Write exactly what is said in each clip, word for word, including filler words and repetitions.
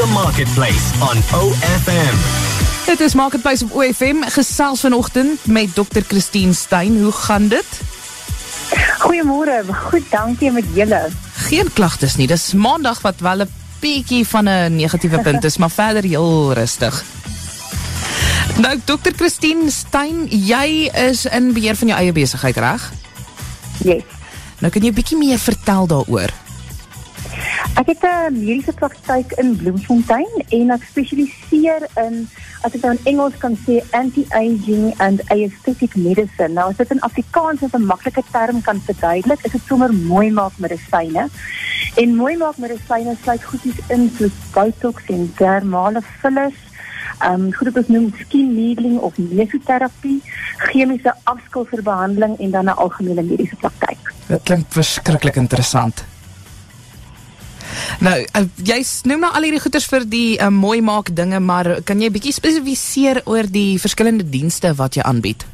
The Marketplace on O F M. Dit is Marketplace op O F M, gesels vanochtend met dokter Christine Stein. Hoe gaan dit? Goeiemôre, goed, dankie met julle. Geen klagtes nie, dis maandag wat wel 'n bietjie van 'n negatiewe punt is, maar verder heel rustig. Nou, dokter Christine Stein, jy is in beheer van jou eie besigheid, reg? Yes. Nou, kan jy 'n bietjie meer vertel daaroor? Ek het 'n mediese praktyk in Bloemfontein en ek spesialiseer in, as ek nou in Engels kan sê, anti-aging and aesthetic medicine. Nou, as dit in Afrikaans met 'n maklike term kan verduidelik, is dit sommer mooi maak medisyne. En mooi maak medisyne sluit goedjies in soos botox en dermale fillers, um, goed wat ons noem skin needling of mesoterapie, chemiese afskilferbehandeling en dan 'n algemene mediese praktyk. Dit klink verskriklik interessant. Nou, uh, jy noem nou al hierdie goeders vir die uh, mooi maak dinge, maar kan jy 'n bietjie spesifiseer oor die verskillende dienste wat jy aanbied?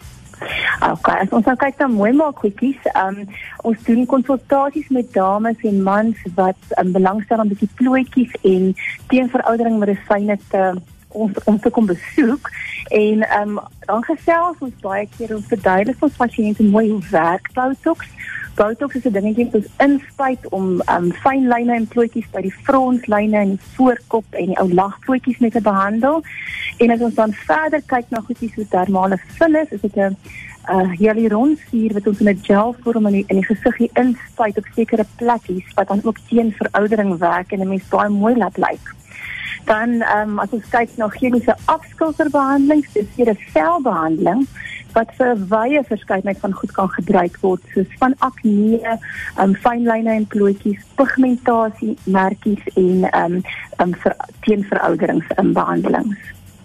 Ok, as ons nou kyk na mooi maak goedjies, um, ons doen konsultasies met dames en mans wat um, belangstel aan 'n bietjie plooitjies en teen veroudering medisyne te ons om te kom besoek en um, dan gesels ons baie keer ons verduidelik vir ons pasiënte mooi hoe werk botox. Botox is 'n dingetjie wat ons inspuit om um, fyn lyne en plooitjies by die fronslyne en die voorkop en die ou lagplooitjies mee te behandel. En as ons dan verder kyk na goedjies soos dermale fillers, is dit 'n uh, hyaluronsuur wat ons in 'n gel vorm in die, in die gesig hier inspuit op sekere plekkies wat dan ook teen veroudering werk en 'n mens baie mooi laat lyk. Dan um, as ons kyk na chemiese afskilferbehandeling, dis hier 'n selbehandeling wat vir 'n wye verskeidenheid van goed kan gebruik word, soos van akne, um, fynlyne en plooitjies, pigmentasie, merkies en um, um, ver, teen verouderingsbehandelings.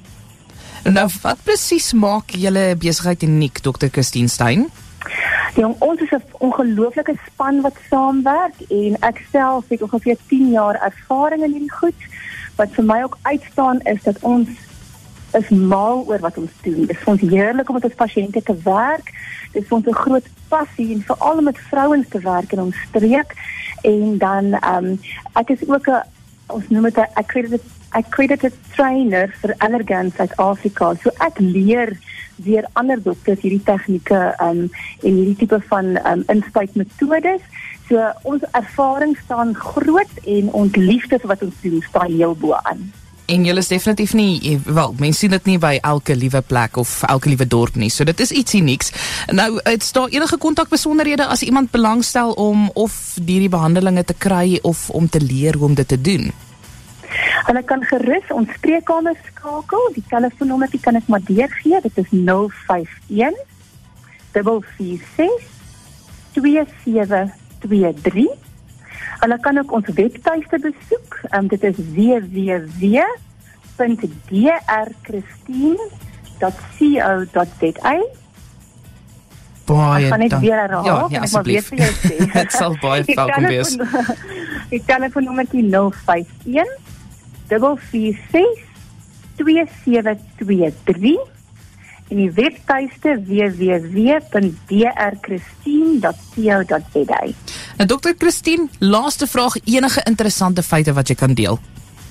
Nou, wat presies maak julle besigheid uniek, dokter Christine Stein? Ja, ons is 'n ongelooflike span wat saamwerk en ek self het ongeveer tien jaar ervaring in hierdie goed. Wat vir my ook uitstaan is dat ons is mal oor wat ons doen. Dit is vir ons heerlik om met ons pasiënte te werk. Dit is vir ons 'n groot passie en veral om met vrouens te werk in ons streek. En dan, um, ek is ook 'n, ons noem dit 'n accredited, accredited trainer vir Allergan Suid-Afrika. So ek leer deur ander dokters hierdie tegnieke um, en hierdie tipe van um, inspuitmetodes. So ons ervaring staan groot en ons liefde vir wat ons doen staan heel bo aan. En julle is definitief nie, wel, mense sien dit nie by elke liewe plek of elke liewe dorp nie, so dit is iets unieks. Nou, is daar enige kontakbesonderhede as iemand belangstel om of hierdie behandelinge te kry of om te leer hoe om dit te doen? Hulle kan gerus ons spreekkamer skakel, die telefoonnommer die kan ek maar deurgee, dit is nul vyf een, vier vier ses, twee sewe twee drie. Hulle kan ook ons webtuiste besoek, um, dit is w w w punt d r christine punt co punt z a. Baie Ek gaan net weer herhaal, ja, kan ja, ek maar weer vir jou sê. Dit sal baie welkom wees. Die telefoonnommer die nul vyf een, vier vier ses, twee sewe twee drie en die webtuiste w w w punt d r christine punt co punt z a. Nou, dokter Christine, laaste vraag, enige interessante feite wat jy kan deel?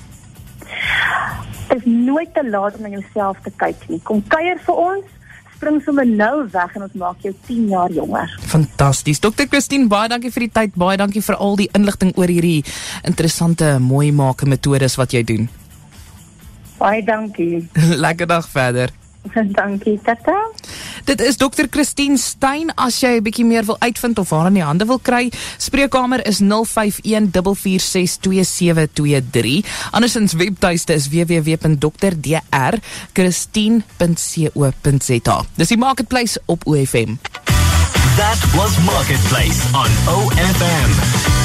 Het is nooit te laat om na jouself te kyk nie. Kom kuier vir ons, spring sommer nou weg en ons maak jou tien jaar jonger. Fantasties. dokter Christine, baie dankie vir die tyd, baie dankie vir al die inligting oor hierdie interessante mooi maak metodes wat jy doen. Baie dankie. Lekker dag verder. Dankie, tata. Dit is dokter Christine Stein. As jy 'n bietjie meer wil uitvind of haar in die hande wil kry, spreekkamer is nul vyf een, vier vier ses, twee sewe twee drie. Andersins webtuiste is w w w punt d r christine punt co punt z a. Dis die Marketplace op O F M. That was Marketplace on O F M.